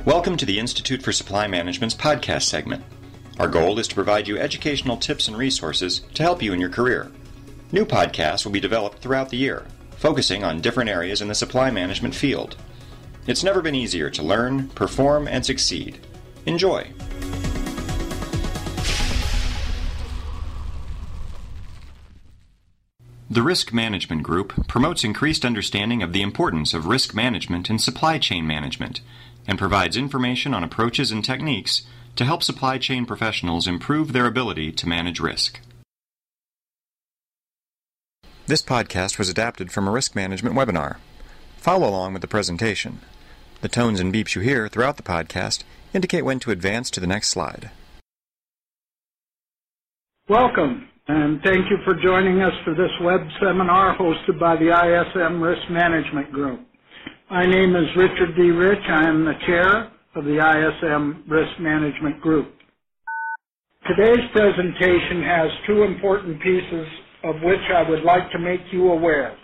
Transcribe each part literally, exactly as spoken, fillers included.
Welcome to the Institute for Supply Management's podcast segment. Our goal is to provide you educational tips and resources to help you in your career. New podcasts will be developed throughout the year, focusing on different areas in the supply management field. It's never been easier to learn, perform, and succeed. Enjoy! The Risk Management Group promotes increased understanding of the importance of risk management in supply chain management and provides information on approaches and techniques to help supply chain professionals improve their ability to manage risk. This podcast was adapted from a risk management webinar. Follow along with the presentation. The tones and beeps you hear throughout the podcast indicate when to advance to the next slide. Welcome, and thank you for joining us for this web seminar hosted by the I S M Risk Management Group. My name is Richard D. Rich. I am the chair of the I S M Risk Management Group. Today's presentation has two important pieces of which I would like to make you aware.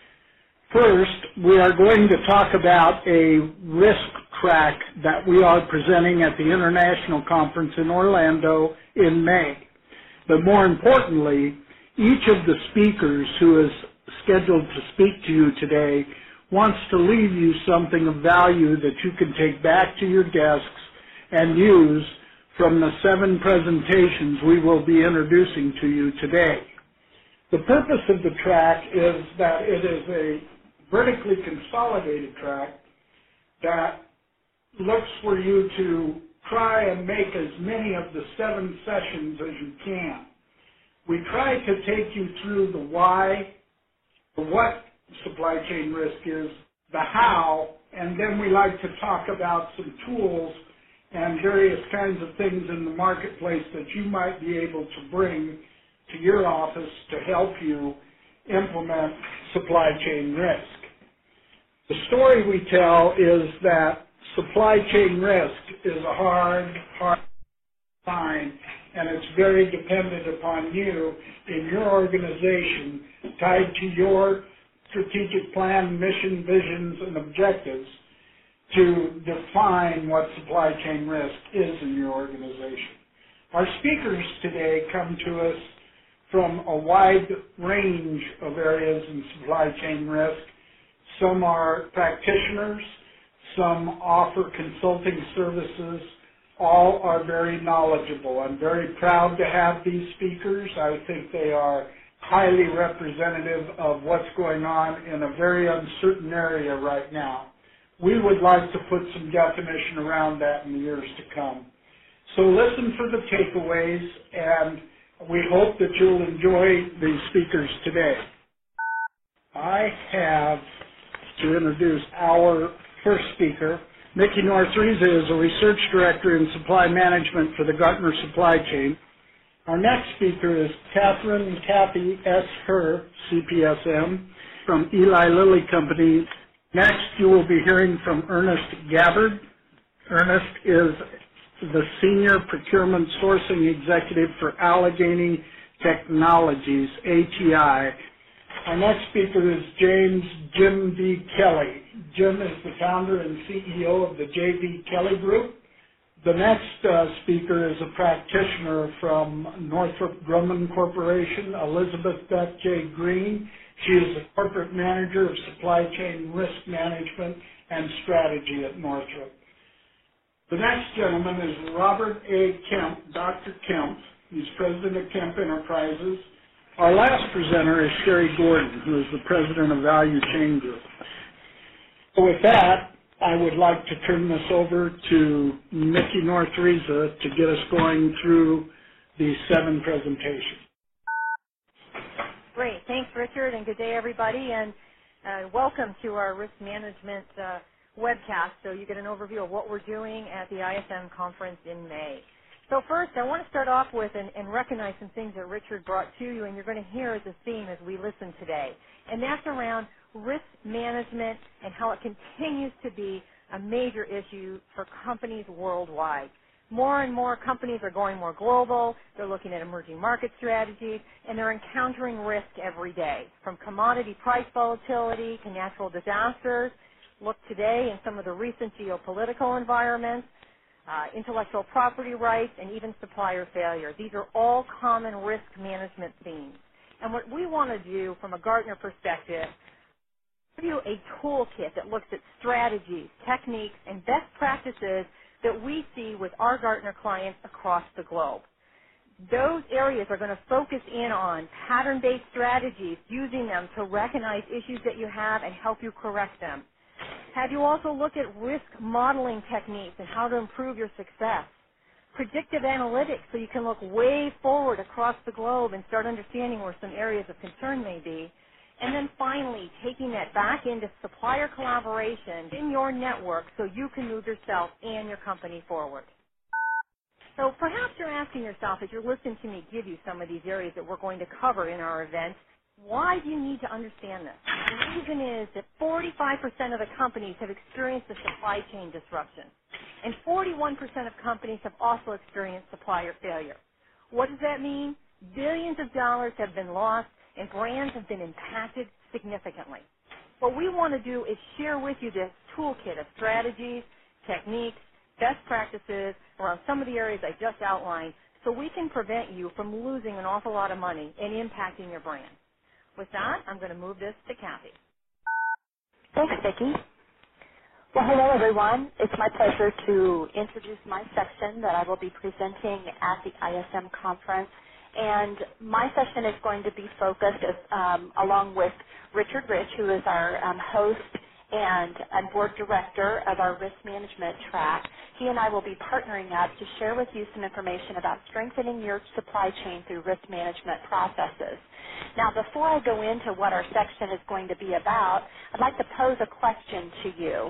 First, we are going to talk about a risk track that we are presenting at the International Conference in Orlando in May. But more importantly, each of the speakers who is scheduled to speak to you today wants to leave you something of value that you can take back to your desks and use from the seven presentations we will be introducing to you today. The purpose of the track is that it is a vertically consolidated track that looks for you to try and make as many of the seven sessions as you can. We try to take you through the why, the what supply chain risk is, the how, and then we like to talk about some tools and various kinds of things in the marketplace that you might be able to bring to your office to help you implement supply chain risk. The story we tell is that supply chain risk is a hard, hard sign, and it's very dependent upon you in your organization, tied to your strategic plan, mission, visions, and objectives to define what supply chain risk is in your organization. Our speakers today come to us from a wide range of areas in supply chain risk. Some are practitioners, some offer consulting services. All are very knowledgeable. I'm very proud to have these speakers. I think they are highly representative of what's going on in a very uncertain area right now. We would like to put some definition around that in the years to come. So listen for the takeaways, and we hope that you'll enjoy these speakers today. I have to introduce our first speaker. Mickey Northriza is a research director in supply management for the Gartner Supply Chain. Our next speaker is Catherine Kathy S. Herr, C P S M, from Eli Lilly Company. Next, you will be hearing from Ernest Gabbard. Ernest is the Senior Procurement Sourcing Executive for Allegheny Technologies, A T I. Our next speaker is James Jim V. Kelly. Jim is the founder and C E O of the J V Kelly Group. The next uh, speaker is a practitioner from Northrop Grumman Corporation, Elizabeth Beth J. Green. She is the corporate manager of supply chain risk management and strategy at Northrop. The next gentleman is Robert A. Kemp, Doctor Kemp. He's president of Kemp Enterprises. Our last presenter is Sherry Gordon, who is the president of Value Chain Group. So with that, I would like to turn this over to Mickey Northriza to get us going through these seven presentations. Great. Thanks, Richard, and good day, everybody, and uh, welcome to our risk management uh, webcast, so you get an overview of what we're doing at the I S M conference in May. So first, I want to start off with and, and recognize some things that Richard brought to you, and you're going to hear as a theme as we listen today, and that's around risk management and how it continues to be a major issue for companies worldwide. More and more companies are going more global, they're looking at emerging market strategies, and they're encountering risk every day, from commodity price volatility to natural disasters. look today in some of the recent geopolitical environments, uh, intellectual property rights, and even supplier failure. These are all common risk management themes. And what we want to do from a Gartner perspective, give you a toolkit that looks at strategies, techniques, and best practices that we see with our Gartner clients across the globe. Those areas are going to focus in on pattern-based strategies, using them to recognize issues that you have and help you correct them. Have you also looked at risk modeling techniques and how to improve your success? Predictive analytics, so you can look way forward across the globe and start understanding where some areas of concern may be. And then finally, taking that back into supplier collaboration in your network so you can move yourself and your company forward. So perhaps you're asking yourself, as you're listening to me give you some of these areas that we're going to cover in our event, why do you need to understand this? The reason is that forty-five percent of the companies have experienced a supply chain disruption, and forty-one percent of companies have also experienced supplier failure. What does that mean? Billions of dollars have been lost, and brands have been impacted significantly. What we want to do is share with you this toolkit of strategies, techniques, best practices around some of the areas I just outlined so we can prevent you from losing an awful lot of money and impacting your brand. With that, I'm going to move this to Kathy. Thanks, Vicki. Well, hello, everyone. It's my pleasure to introduce my section that I will be presenting at the I S M conference. And my session is going to be focused, as, um, along with Richard Rich, who is our um, host and, and board director of our risk management track. He and I will be partnering up to share with you some information about strengthening your supply chain through risk management processes. Now, before I go into what our section is going to be about, I'd like to pose a question to you.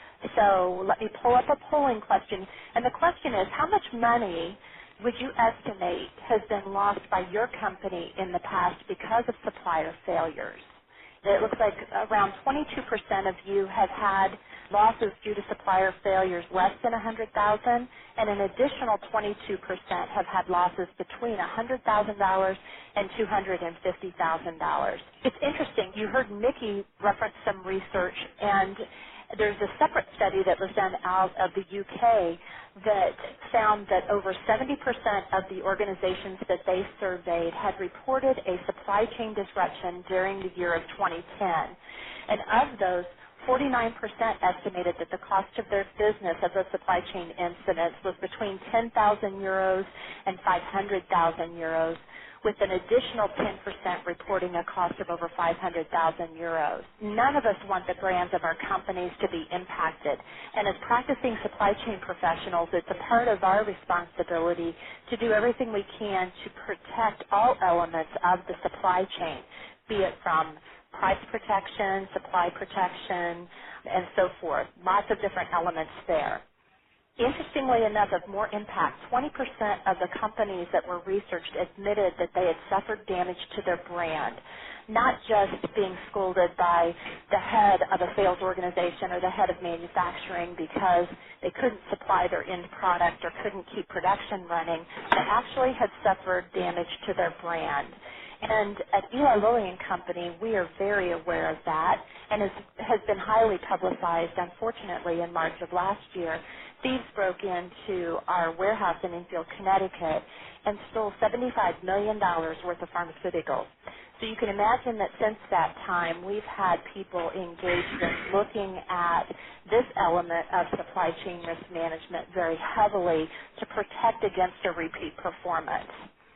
So let me pull up a polling question. And the question is, how much money would you estimate has been lost by your company in the past because of supplier failures? It looks like around twenty-two percent of you have had losses due to supplier failures less than one hundred thousand dollars, and an additional twenty-two percent have had losses between one hundred thousand dollars and two hundred fifty thousand dollars. It's interesting. You heard Mickey reference some research, and there's a separate study that was done out of the U K that found that over seventy percent of the organizations that they surveyed had reported a supply chain disruption during the year of twenty ten. And of those, forty-nine percent estimated that the cost of their business of the supply chain incidents was between ten thousand euros and five hundred thousand euros, with an additional ten percent reporting a cost of over five hundred thousand euros. None of us want the brands of our companies to be impacted, and as practicing supply chain professionals, it's a part of our responsibility to do everything we can to protect all elements of the supply chain, be it from price protection, supply protection, and so forth. Lots of different elements there. Interestingly enough, of more impact, twenty percent of the companies that were researched admitted that they had suffered damage to their brand, not just being scolded by the head of a sales organization or the head of manufacturing because they couldn't supply their end product or couldn't keep production running, but actually had suffered damage to their brand. And at Eli Lilly and Company, we are very aware of that, and has, has been highly publicized, unfortunately, in March of last year. Thieves broke into our warehouse in Enfield, Connecticut, and stole seventy-five million dollars worth of pharmaceuticals. So you can imagine that since that time, we've had people engaged in looking at this element of supply chain risk management very heavily to protect against a repeat performance.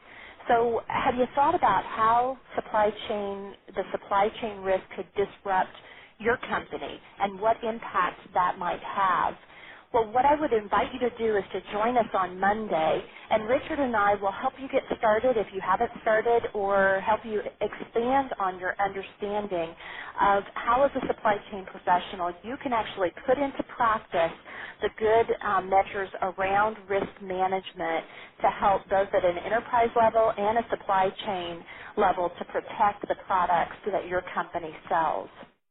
So have you thought about how supply chain, the supply chain risk could disrupt your company and what impact that might have? Well, what I would invite you to do is to join us on Monday, and Richard and I will help you get started if you haven't started, or help you expand on your understanding of how, as a supply chain professional, you can actually put into practice the good um, measures around risk management to help both at an enterprise level and a supply chain level to protect the products that your company sells.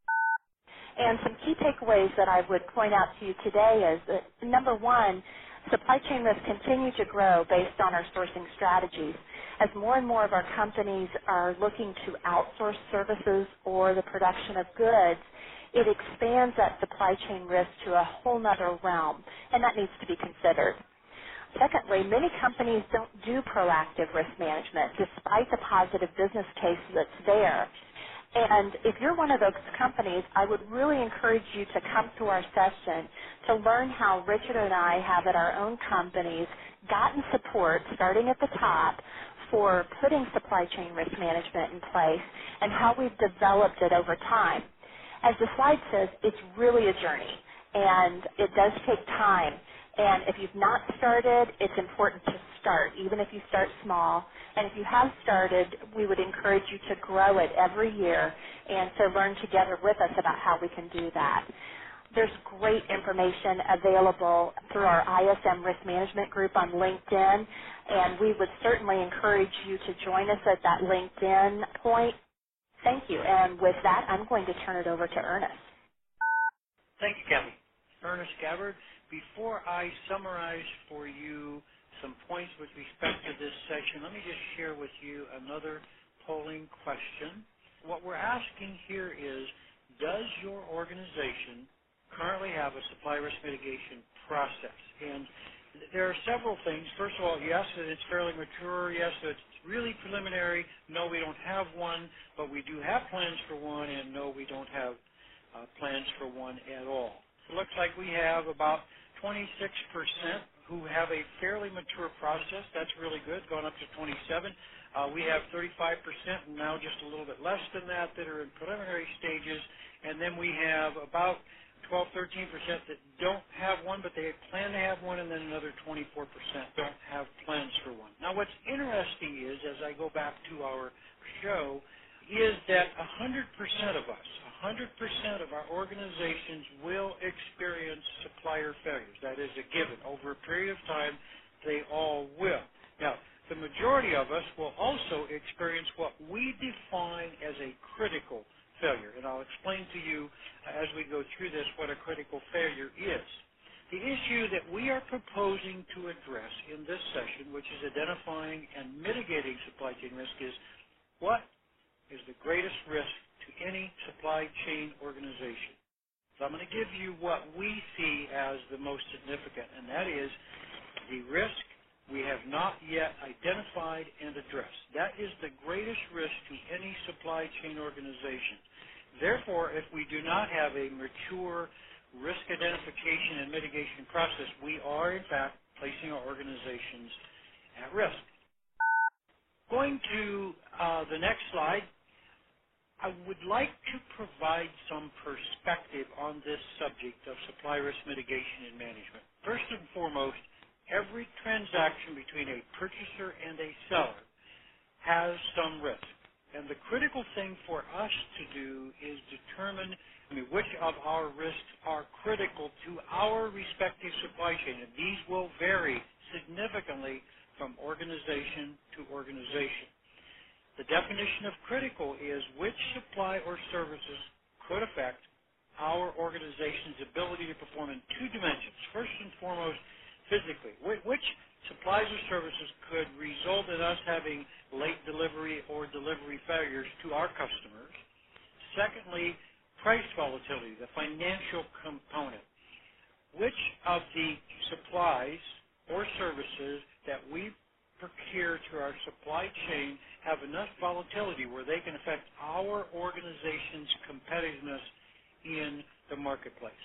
And some key takeaways that I would point out to you today is that, number one, supply chain risks continue to grow based on our sourcing strategies. As more and more of our companies are looking to outsource services or the production of goods, it expands that supply chain risk to a whole nother realm, and that needs to be considered. Secondly, many companies don't do proactive risk management despite the positive business case that's there. And if you're one of those companies, I would really encourage you to come to our session to learn how Richard and I have at our own companies gotten support starting at the top for putting supply chain risk management in place and how we've developed it over time. As the slide says, it's really a journey, and it does take time. And if you've not started, it's important to start, even if you start small. And if you have started, we would encourage you to grow it every year and to learn together with us about how we can do that. There's great information available through our I S M Risk Management group on LinkedIn, and we would certainly encourage you to join us at that LinkedIn point. Thank you. And with that, I'm going to turn it over to Ernest. Thank you, Kathy. Ernest Gabbard. Before I summarize for you some points with respect to this session, let me just share with you another polling question. What we're asking here is, does your organization currently have a supply risk mitigation process? And there are several things. First of all, yes, it's fairly mature. Yes, it's really preliminary. No, we don't have one, but we do have plans for one, and no, we don't have uh, plans for one at all. It looks like we have about twenty-six percent who have a fairly mature process. That's really good, going up to twenty-seven. Uh, we have thirty-five percent, and now just a little bit less than that, that are in preliminary stages. And then we have about twelve, thirteen percent that don't have one, but they plan to have one, and then another twenty-four percent don't have plans for one. Now, what's interesting is, as I go back to our show, is that one hundred percent of us, one hundred percent of our organizations will experience supplier failures. That is a given. Over a period of time, they all will. Now, the majority of us will also experience what we define as a critical failure, and I'll explain to you uh, as we go through this what a critical failure is. The issue that we are proposing to address in this session, which is identifying and mitigating supply chain risk, is what is the greatest risk to any supply chain organization. So I'm going to give you what we see as the most significant, and that is the risk we have not yet identified and addressed. That is the greatest risk to any supply chain organization. Therefore, if we do not have a mature risk identification and mitigation process, we are, in fact, placing our organizations at risk. Going to uh, the next slide, I would like to provide some perspective on this subject of supply risk mitigation and management. First and foremost, every transaction between a purchaser and a seller has some risk. And the critical thing for us to do is determine I mean, which of our risks are critical to our respective supply chain. And these will vary significantly from organization to organization. The definition of critical is which supply or services could affect our organization's ability to perform in two dimensions. First and foremost, physically. Which supplies or services could result in us having late delivery or delivery failures to our customers. Secondly, price volatility, the financial component. Which of the supplies or services that we procure through our supply chain have enough volatility where they can affect our organization's competitiveness in the marketplace?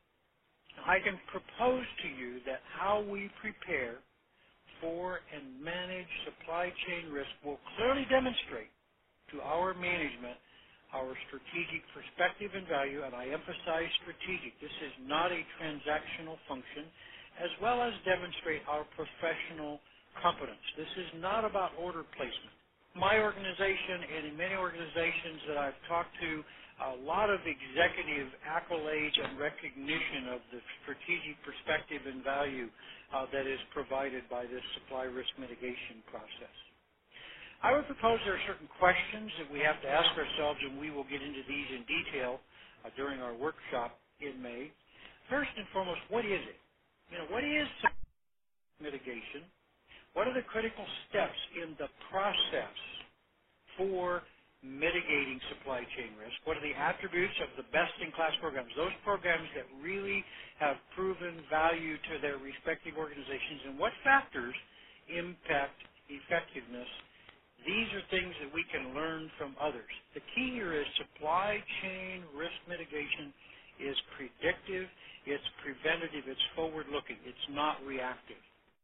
I can propose to you that how we prepare for and manage supply chain risk will clearly demonstrate to our management our strategic perspective and value, and I emphasize strategic. This is not a transactional function, as well as demonstrate our professional competence. This is not about order placement. My organization and in many organizations that I've talked to, a lot of executive accolades and recognition of the strategic perspective and value uh, that is provided by this supply risk mitigation process. I would propose there are certain questions that we have to ask ourselves, and we will get into these in detail uh, during our workshop in May. First and foremost, what is it? You know, what is supply mitigation? What are the critical steps in the process for mitigating supply chain risk? What are the attributes of the best-in-class programs, those programs that really have proven value to their respective organizations, and what factors impact effectiveness? These are things that we can learn from others. The key here is supply chain risk mitigation is predictive, it's preventative, it's forward-looking, it's not reactive.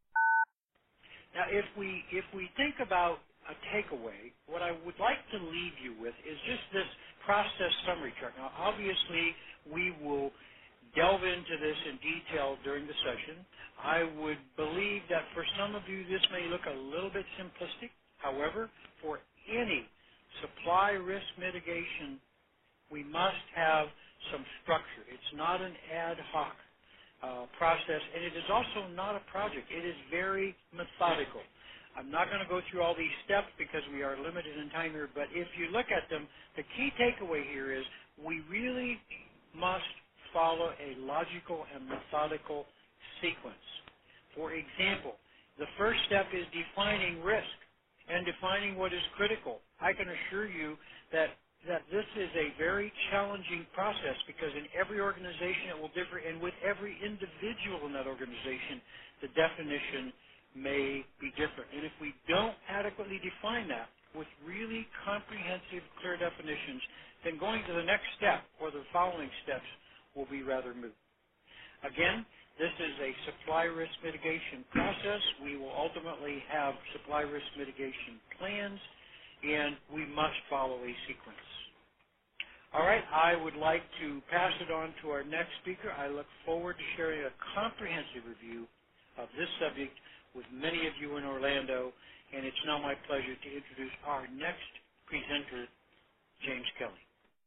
Now, if we if we think about a takeaway, what I would like to leave you with is just this process summary chart. Now, obviously, we will delve into this in detail during the session. I would believe that for some of you, this may look a little bit simplistic. However, for any supply risk mitigation, we must have some structure. It's not an ad hoc uh, process, and it is also not a project. It is very methodical. I'm not going to go through all these steps because we are limited in time here, but if you look at them, the key takeaway here is we really must follow a logical and methodical sequence. For example, the first step is defining risk and defining what is critical. I can assure you that, that this is a very challenging process because in every organization it will differ, and with every individual in that organization, the definition may be different. And if we don't adequately define that with really comprehensive, clear definitions, then going to the next step or the following steps will be rather moot. Again, this is a supply risk mitigation process. We will ultimately have supply risk mitigation plans, and we must follow a sequence. All right, I would like to pass it on to our next speaker. I look forward to sharing a comprehensive review of this subject with many of you in Orlando, and it's now my pleasure to introduce our next presenter, James Kelly.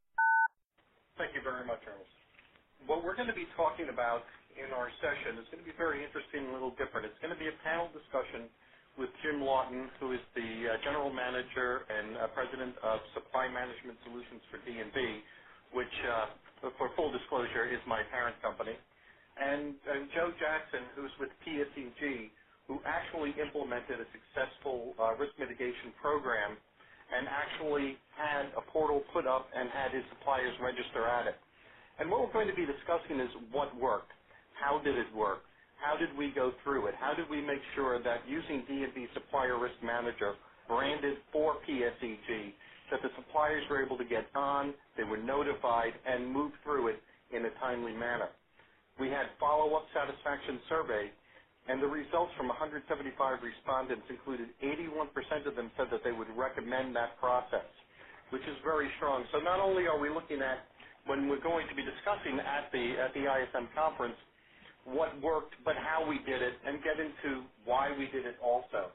Thank you very much, Ernest. What we're going to be talking about in our session is going to be very interesting and a little different. It's going to be a panel discussion with Jim Lawton, who is the uh, General Manager and uh, President of Supply Management Solutions for D and B, which, uh, for full disclosure, is my parent company, and, and Joe Jackson, who's with P S E G, who actually implemented a successful uh, risk mitigation program and actually had a portal put up and had his suppliers register at it. And what we're going to be discussing is what worked. How did it work? How did we go through it? How did we make sure that using D and B Supplier Risk Manager, branded for P S E G, that the suppliers were able to get on, they were notified, and move through it in a timely manner. We had follow-up satisfaction survey, and the results from one hundred seventy-five respondents included eighty-one percent of them said that they would recommend that process, which is very strong. So not only are we looking at, when we're going to be discussing at the, at the I S M conference, what worked, but how we did it, and get into why we did it also.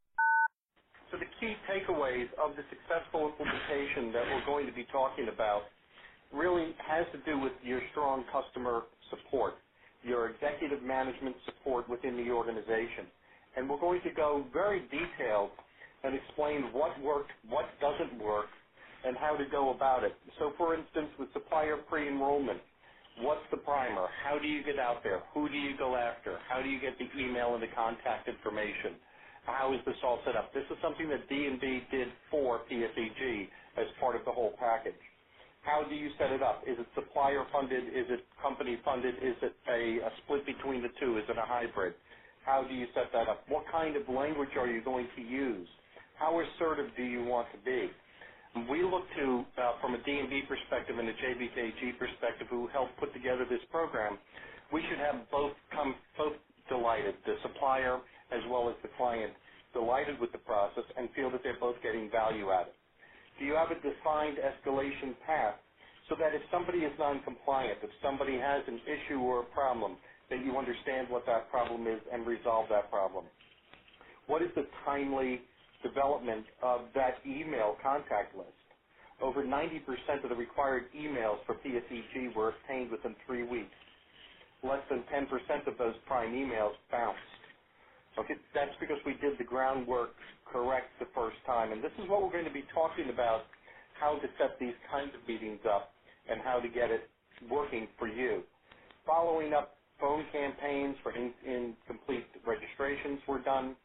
So the key takeaways of the successful implementation that we're going to be talking about really has to do with your strong customer support, your executive management support within the organization. And we're going to go very detailed and explain what worked, what doesn't work, and how to go about it. So for instance, with supplier pre-enrollment, what's the primer? How do you get out there? Who do you go after? How do you get the email and the contact information? How is this all set up? This is something that D and B did for P S E G as part of the whole package. How do you set it up? Is it supplier funded? Is it company funded? Is it a, a split between the two? Is it a hybrid? How do you set that up? What kind of language are you going to use? How assertive do you want to be? We look to, uh, from a D and B perspective and a J B K G perspective, who helped put together this program, we should have both come both delighted, the supplier as well as the client, delighted with the process and feel that they're both getting value out of it. Do you have a defined escalation path so that if somebody is non-compliant, if somebody has an issue or a problem, that you understand what that problem is and resolve that problem? What is the timely development of that email contact list? Over ninety percent of the required emails for P S E G were obtained within three weeks. Less than ten percent of those prime emails bounced. Okay, that's because we did the groundwork correct the first time. And this is what we're going to be talking about, how to set these kinds of meetings up and how to get it working for you. Following up, phone campaigns for in, incomplete registrations were done,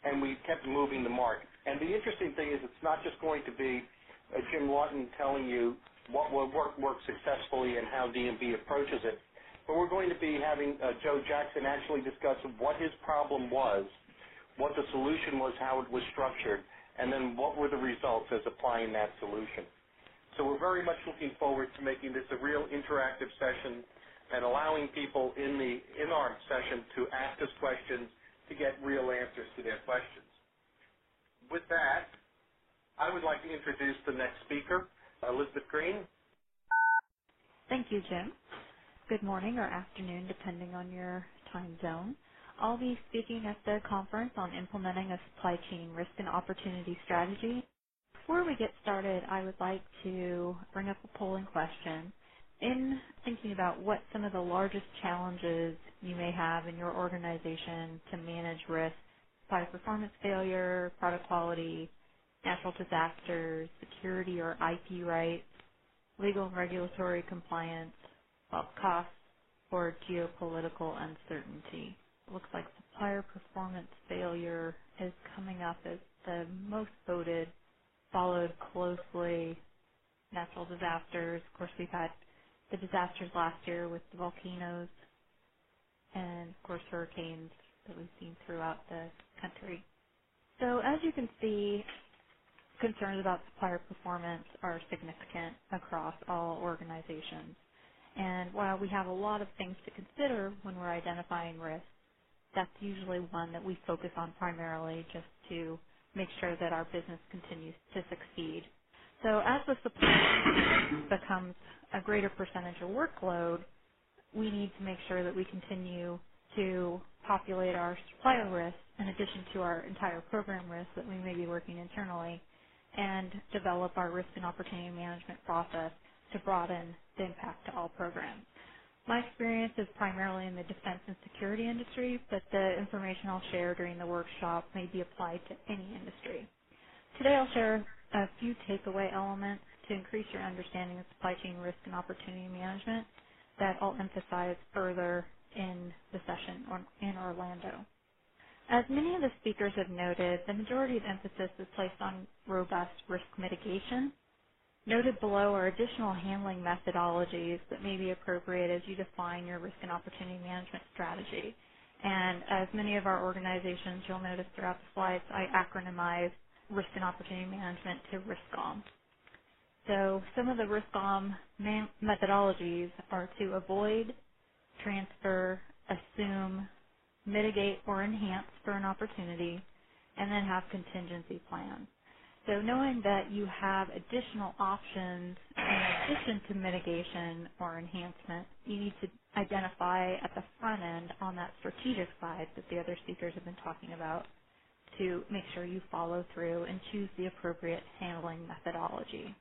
and we kept moving the mark. And the interesting thing is it's not just going to be uh, Jim Lawton telling you what will work, work successfully and how D M B approaches it, but we're going to be having uh, Joe Jackson actually discuss what his problem was, what the solution was, how it was structured, and then what were the results as applying that solution. So we're very much looking forward to making this a real interactive session and allowing people in the in our session to ask us questions to get real answers to their questions. With that, I would like to introduce the next speaker, Elizabeth Green. Thank you, Jim. Good morning or afternoon, depending on your time zone. I'll be speaking at the conference on implementing a supply chain risk and opportunity strategy. Before we get started, I would like to bring up a polling question. In thinking about what some of the largest challenges you may have in your organization to manage risk, product performance failure, product quality, natural disasters, security or I P rights, legal and regulatory compliance, well, costs, or geopolitical uncertainty. It looks like supplier performance failure is coming up as the most voted, followed closely natural disasters. Of course, we've had the disasters last year with the volcanoes and, of course, hurricanes that we've seen throughout the country. So as you can see, concerns about supplier performance are significant across all organizations. And while we have a lot of things to consider when we're identifying risks, that's usually one that we focus on primarily just to make sure that our business continues to succeed. So as the supply becomes a greater percentage of workload, we need to make sure that we continue to populate our supplier risks in addition to our entire program risks that we may be working internally, and develop our risk and opportunity management process to broaden the impact to all programs. My experience is primarily in the defense and security industry, but the information I'll share during the workshop may be applied to any industry. Today I'll share a few takeaway elements to increase your understanding of supply chain risk and opportunity management that I'll emphasize further in the session in Orlando. As many of the speakers have noted, the majority of emphasis is placed on robust risk mitigation. Noted below are additional handling methodologies that may be appropriate as you define your risk and opportunity management strategy. And as many of our organizations, you'll notice throughout the slides, I acronymize risk and opportunity management to RISCOM. So some of the RISCOM man- methodologies are to avoid, transfer, assume, mitigate or enhance for an opportunity, and then have contingency plans. So knowing that you have additional options in addition to mitigation or enhancement, you need to identify at the front end on that strategic side that the other speakers have been talking about to make sure you follow through and choose the appropriate handling methodology.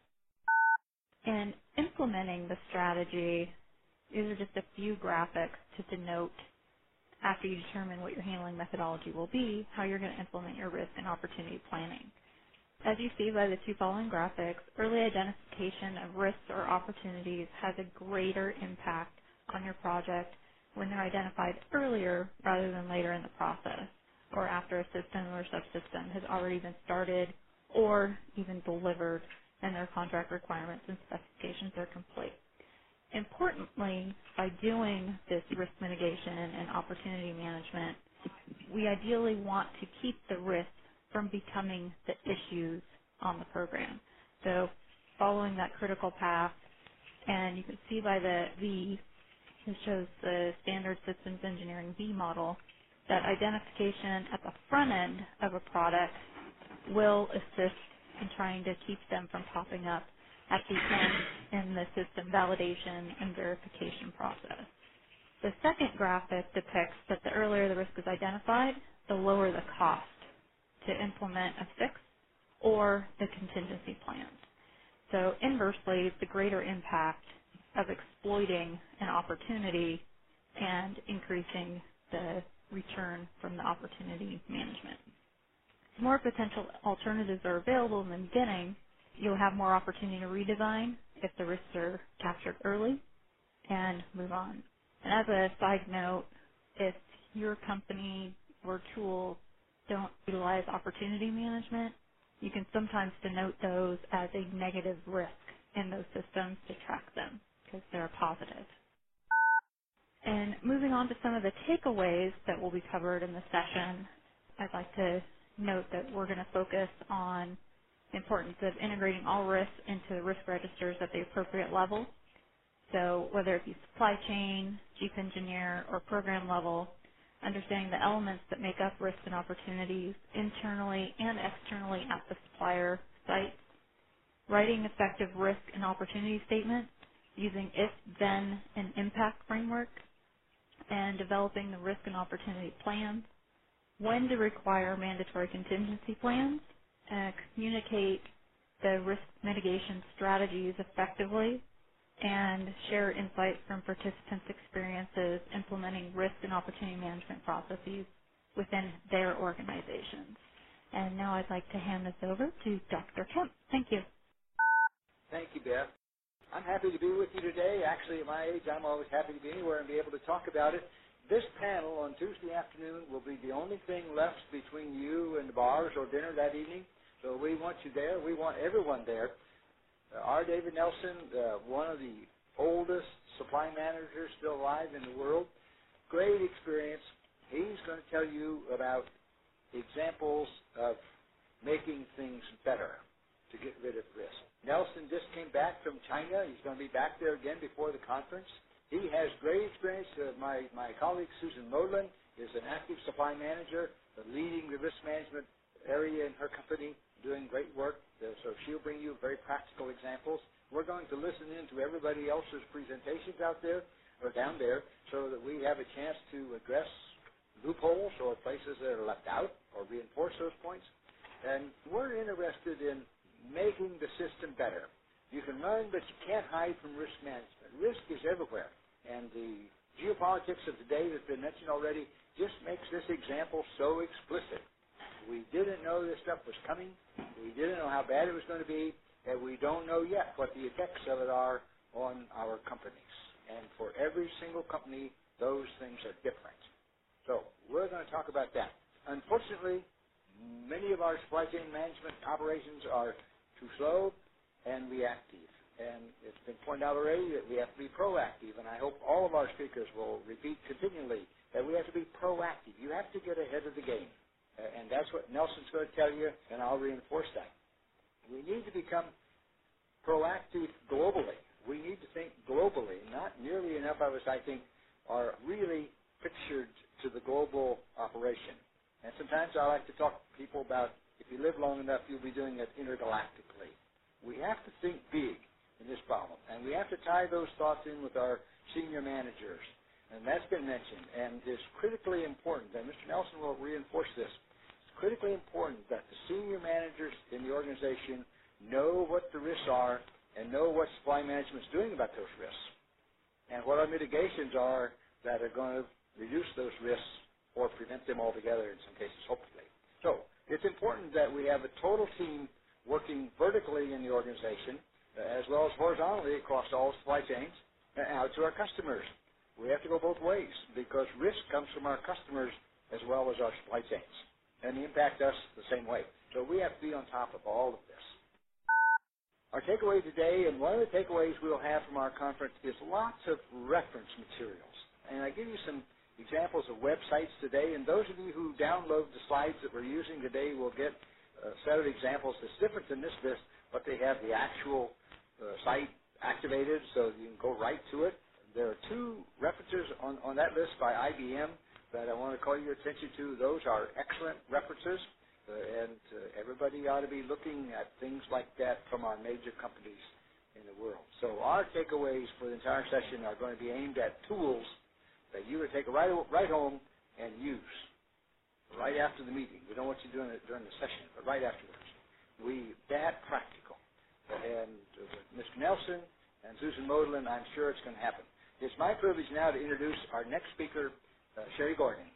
In implementing the strategy, these are just a few graphics to denote, after you determine what your handling methodology will be, how you're going to implement your risk and opportunity planning. As you see by the two following graphics, early identification of risks or opportunities has a greater impact on your project when they're identified earlier rather than later in the process, or after a system or subsystem has already been started or even delivered and their contract requirements and specifications are complete. Importantly, by doing this risk mitigation and opportunity management, we ideally want to keep the risks from becoming the issues on the program. So following that critical path, and you can see by the V, it shows the standard systems engineering V model, that identification at the front end of a product will assist in trying to keep them from popping up at the end in the system validation and verification process. The second graphic depicts that the earlier the risk is identified, the lower the cost to implement a fix or the contingency plans. So inversely, the greater impact of exploiting an opportunity and increasing the return from the opportunity management. As more potential alternatives are available in the beginning, you'll have more opportunity to redesign if the risks are captured early and move on. And as a side note, if your company or tool don't utilize opportunity management, you can sometimes denote those as a negative risk in those systems to track them because they're positive. And moving on to some of the takeaways that will be covered in the session, I'd like to note that we're going to focus on the importance of integrating all risks into risk registers at the appropriate level. So whether it be supply chain, chief engineer, or program level, understanding the elements that make up risks and opportunities internally and externally at the supplier site, writing effective risk and opportunity statements using if, then, and impact framework, and developing the risk and opportunity plans, when to require mandatory contingency plans, and communicate the risk mitigation strategies effectively, and share insights from participants' experiences implementing risk and opportunity management processes within their organizations. And now I'd like to hand this over to Doctor Kemp. Thank you. Thank you, Beth. I'm happy to be with you today. Actually, at my age, I'm always happy to be anywhere and be able to talk about it. This panel on Tuesday afternoon will be the only thing left between you and bars or dinner that evening. So we want you there. We want everyone there. Uh, R. David Nelson, uh, one of the oldest supply managers still alive in the world, great experience. He's going to tell you about examples of making things better to get rid of risk. Nelson just came back from China. He's going to be back there again before the conference. He has great experience. Uh, my, my colleague Susan Modlin is an active supply manager, uh, leading the risk management area in her company, doing great work. Uh, so she'll bring you very practical examples. We're going to listen in to everybody else's presentations out there or down there so that we have a chance to address loopholes or places that are left out or reinforce those points. And we're interested in making the system better. You can learn, but you can't hide from risk management. Risk is everywhere. And the geopolitics of today that's been mentioned already just makes this example so explicit. We didn't know this stuff was coming. We didn't know how bad it was going to be. And we don't know yet what the effects of it are on our companies. And for every single company, those things are different. So we're going to talk about that. Unfortunately, many of our supply chain management operations are too slow and reactive. And it's been pointed out already that we have to be proactive, and I hope all of our speakers will repeat continually that we have to be proactive. You have to get ahead of the game, uh, and that's what Nelson's going to tell you, and I'll reinforce that. We need to become proactive globally. We need to think globally. Not nearly enough of us, I think, are really pictured to the global operation. And sometimes I like to talk to people about if you live long enough, you'll be doing it intergalactically. We have to think big in this problem, and we have to tie those thoughts in with our senior managers, and that's been mentioned, and it's critically important, and Mister Nelson will reinforce this. It's critically important that the senior managers in the organization know what the risks are and know what supply management is doing about those risks, and what our mitigations are that are going to reduce those risks or prevent them altogether in some cases, hopefully. So it's important that we have a total team working vertically in the organization uh, as well as horizontally across all supply chains and out to our customers. We have to go both ways because risk comes from our customers as well as our supply chains, and they impact us the same way. So we have to be on top of all of this. Our takeaway today, and one of the takeaways we'll have from our conference, is lots of reference materials. And I give you some examples of websites today, and those of you who download the slides that we're using today will get a set of examples that's different than this list, but they have the actual uh, site activated so you can go right to it. There are two references on, on that list by I B M that I want to call your attention to. Those are excellent references, uh, and uh, everybody ought to be looking at things like that from our major companies in the world. So our takeaways for the entire session are going to be aimed at tools that you would take right, right home and use right after the meeting. We don't want you doing it during the session, but right afterwards. We that practical. And uh, with Mister Nelson and Susan Modlin, I'm sure it's going to happen. It's my privilege now to introduce our next speaker, uh, Sherry Gordon.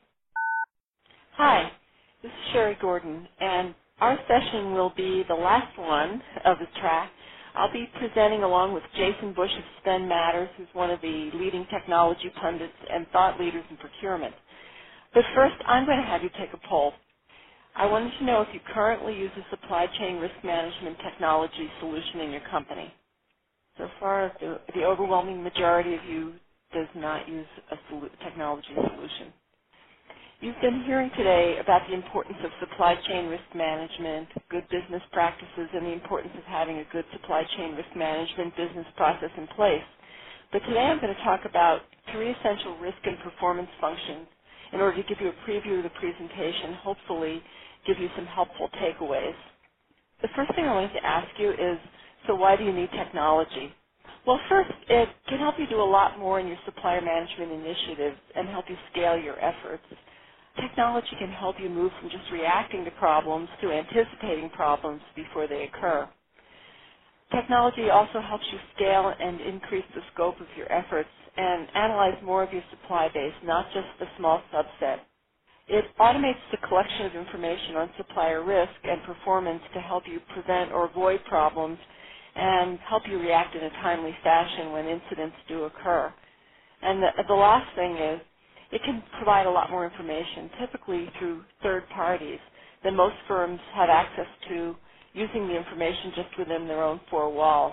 Hi, this is Sherry Gordon, and our session will be the last one of the track. I'll be presenting along with Jason Bush of Spend Matters, who's one of the leading technology pundits and thought leaders in procurement. But first, I'm going to have you take a poll. I wanted to know if you currently use a supply chain risk management technology solution in your company. So far, the, the overwhelming majority of you does not use a solu- technology solution. You've been hearing today about the importance of supply chain risk management, good business practices, and the importance of having a good supply chain risk management business process in place. But today I'm going to talk about three essential risk and performance functions in order to give you a preview of the presentation, hopefully give you some helpful takeaways. The first thing I wanted to ask you is, so why do you need technology? Well, first, it can help you do a lot more in your supplier management initiatives and help you scale your efforts. Technology can help you move from just reacting to problems to anticipating problems before they occur. Technology also helps you scale and increase the scope of your efforts and analyze more of your supply base, not just the small subset. It automates the collection of information on supplier risk and performance to help you prevent or avoid problems and help you react in a timely fashion when incidents do occur. And the, the last thing is, it can provide a lot more information, typically through third parties, than most firms have access to using the information just within their own four walls.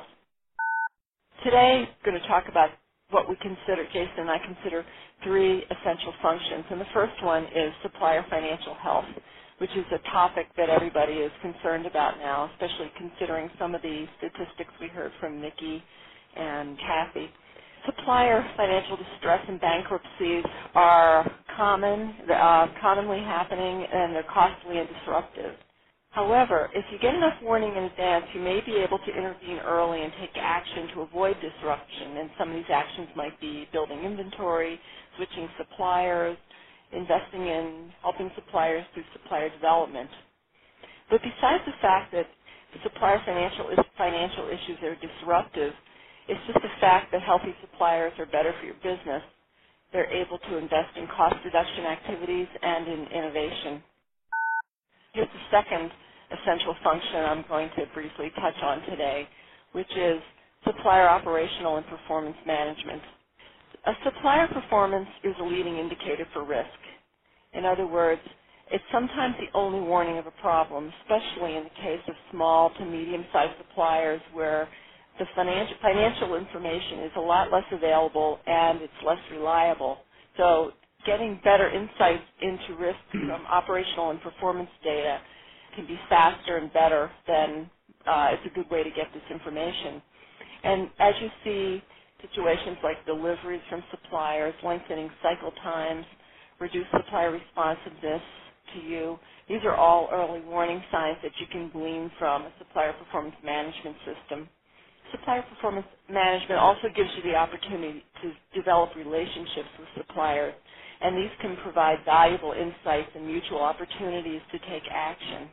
Today, I'm going to talk about what we consider, Jason and I consider, three essential functions. And the first one is supplier financial health, which is a topic that everybody is concerned about now, especially considering some of the statistics we heard from Nikki and Kathy. Supplier financial distress and bankruptcies are common, uh, commonly happening, and they're costly and disruptive. However, if you get enough warning in advance, you may be able to intervene early and take action to avoid disruption. And some of these actions might be building inventory, switching suppliers, investing in helping suppliers through supplier development. But besides the fact that supplier financial, financial issues are disruptive, it's just the fact that healthy suppliers are better for your business. They're able to invest in cost reduction activities and in innovation. Here's the second essential function I'm going to briefly touch on today, which is supplier operational and performance management. A supplier performance is a leading indicator for risk. In other words, it's sometimes the only warning of a problem, especially in the case of small to medium-sized suppliers where the financial, financial information is a lot less available and it's less reliable. So getting better insights into risk from operational and performance data can be faster and better than uh, it's a good way to get this information. And as you see situations like deliveries from suppliers, lengthening cycle times, reduced supplier responsiveness to you, these are all early warning signs that you can glean from a supplier performance management system. Supplier performance management also gives you the opportunity to develop relationships with suppliers, and these can provide valuable insights and mutual opportunities to take action.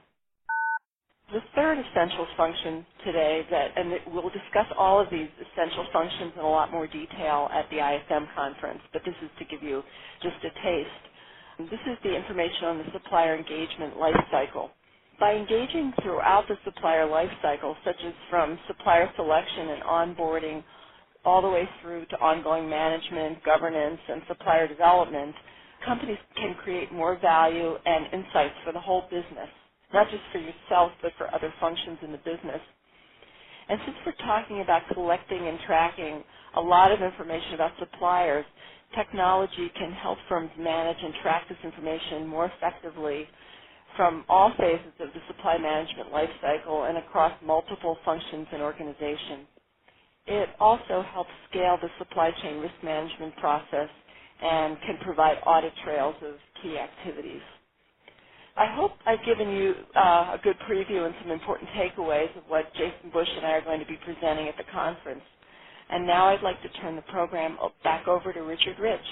The third essential function today, that, and we'll discuss all of these essential functions in a lot more detail at the I S M conference, but this is to give you just a taste. This is the information on the supplier engagement life cycle. By engaging throughout the supplier life cycle, such as from supplier selection and onboarding all the way through to ongoing management, governance, and supplier development, companies can create more value and insights for the whole business, not just for yourself, but for other functions in the business. And since we're talking about collecting and tracking a lot of information about suppliers, technology can help firms manage and track this information more effectively from all phases of the supply management life cycle and across multiple functions and organizations. It also helps scale the supply chain risk management process and can provide audit trails of key activities. I hope I've given you uh, a good preview and some important takeaways of what Jason Bush and I are going to be presenting at the conference. And now I'd like to turn the program back over to Richard Rich.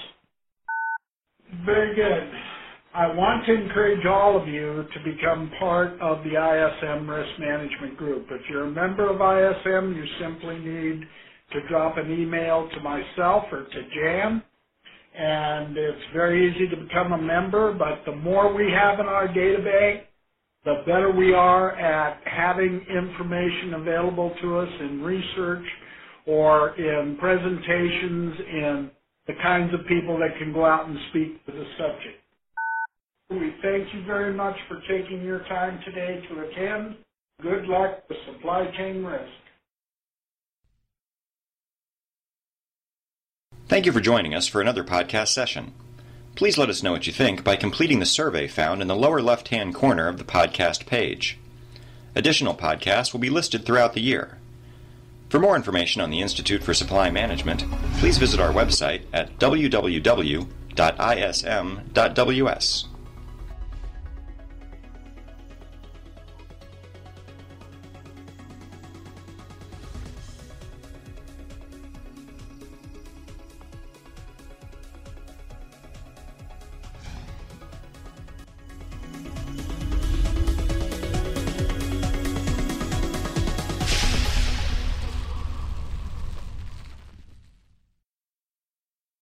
Very good. I want to encourage all of you to become part of the I S M Risk Management Group. If you're a member of I S M, you simply need to drop an email to myself or to Jan, and it's very easy to become a member, but the more we have in our database, the better we are at having information available to us in research or in presentations, in the kinds of people that can go out and speak to the subject. We thank you very much for taking your time today to attend. Good luck with supply chain risk. Thank you for joining us for another podcast session. Please let us know what you think by completing the survey found in the lower left-hand corner of the podcast page. Additional podcasts will be listed throughout the year. For more information on the Institute for Supply Management, please visit our website at w w w dot i s m dot w s.